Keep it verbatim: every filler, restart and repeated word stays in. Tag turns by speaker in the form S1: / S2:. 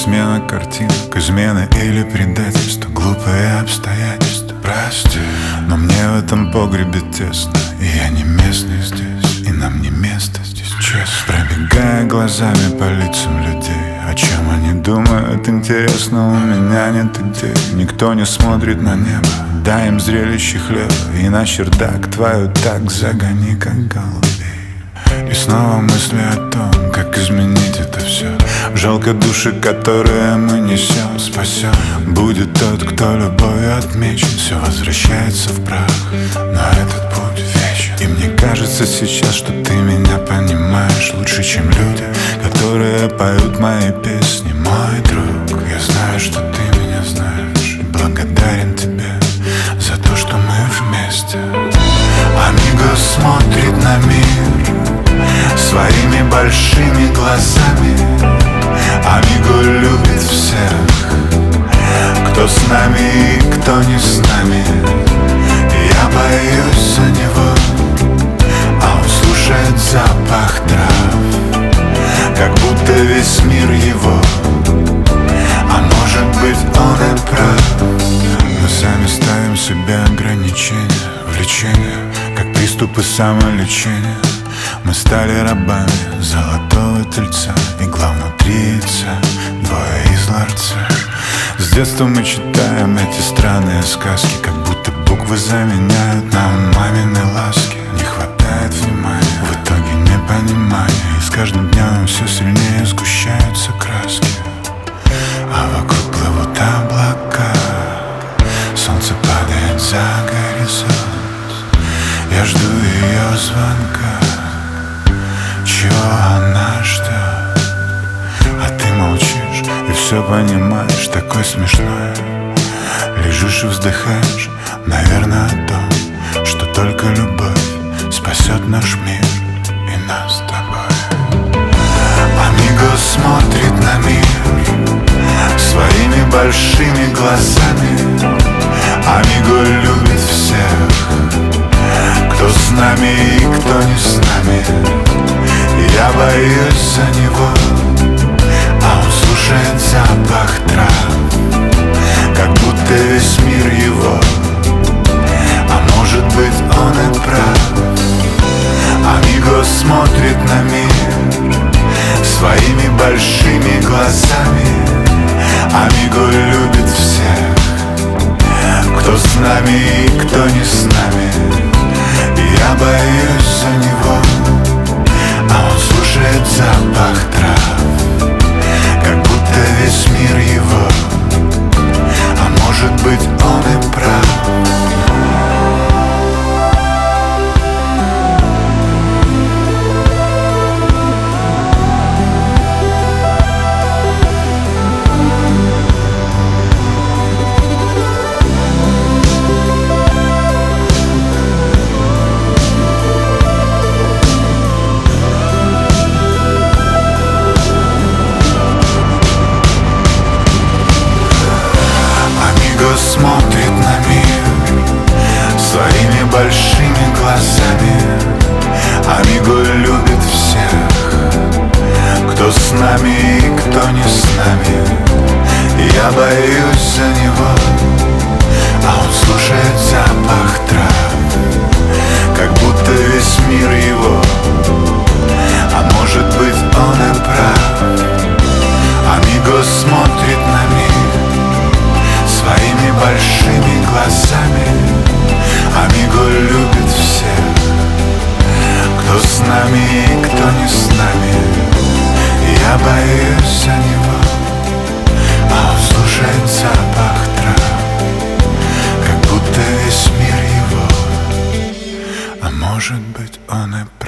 S1: смена картинок, измена или предательство, глупые обстоятельства. Прости, но мне в этом погребе тесно, и я не местный здесь, и нам не место здесь, честно. Пробегая глазами по лицам людей, о чем они думают, интересно, у меня нет идей. Никто не смотрит на небо, дай им зрелище хлеба, и на чердак твою так загони, как голубей. И снова мысли о том, как изменить это все. Жалко души, которые мы несем. Спасен будет тот, кто любовью отмечен. Все возвращается в прах, но этот путь вечен. И мне кажется сейчас, что ты меня понимаешь лучше, чем люди, которые поют мои песни. Мой друг, я знаю, что ты меня знаешь, и благодарен тебе за то, что мы вместе. Амиго смотрит на мир своими большими глазами. Амиго любит всех, кто с нами и кто не с нами. Я боюсь за него, а он слушает запах трав, как будто весь мир его. А может быть, он и прав. Мы сами ставим себе ограничения, влечения, как приступы самолечения. Мы стали рабами золотого тельца, игла внутри яйца, двое из ларца. С детства мы читаем эти странные сказки, как будто буквы заменяют нам мамины ласки. Не хватает внимания, в итоге непонимания, и с каждым днем все сильнее сгущаются краски. А вокруг плывут облака, солнце падает за горизонт. Я жду ее звонка, чего она ждет. А ты молчишь и все понимаешь, такой смешной. Лежишь и вздыхаешь, наверное, о том, что только любовь спасет наш мир и нас с тобой. Амиго смотрит на мир своими большими глазами. Амиго любит всех, кто с нами и кто не с нами. Я боюсь за него, а он слушает запах трав, как будто весь мир его. А может быть, он и прав. Амиго смотрит на мир своими большими глазами. Амиго любит всех, кто с нами и кто не с нами. Я боюсь за него, а он слушает запах трав, как будто весь мир его. А может быть, он и прав. Смотрит на мир своими большими глазами. Амиго любит всех, кто с нами и кто не с нами. Я боюсь за него, а он слушает запах трав, как будто весь мир его. А может быть, он и прав. Амиго смотрит на мир своими большими глазами. Амиго любит всех, кто с нами и кто не с нами. Я боюсь за него, а он слушает запах трав, как будто весь мир его. А может быть, он и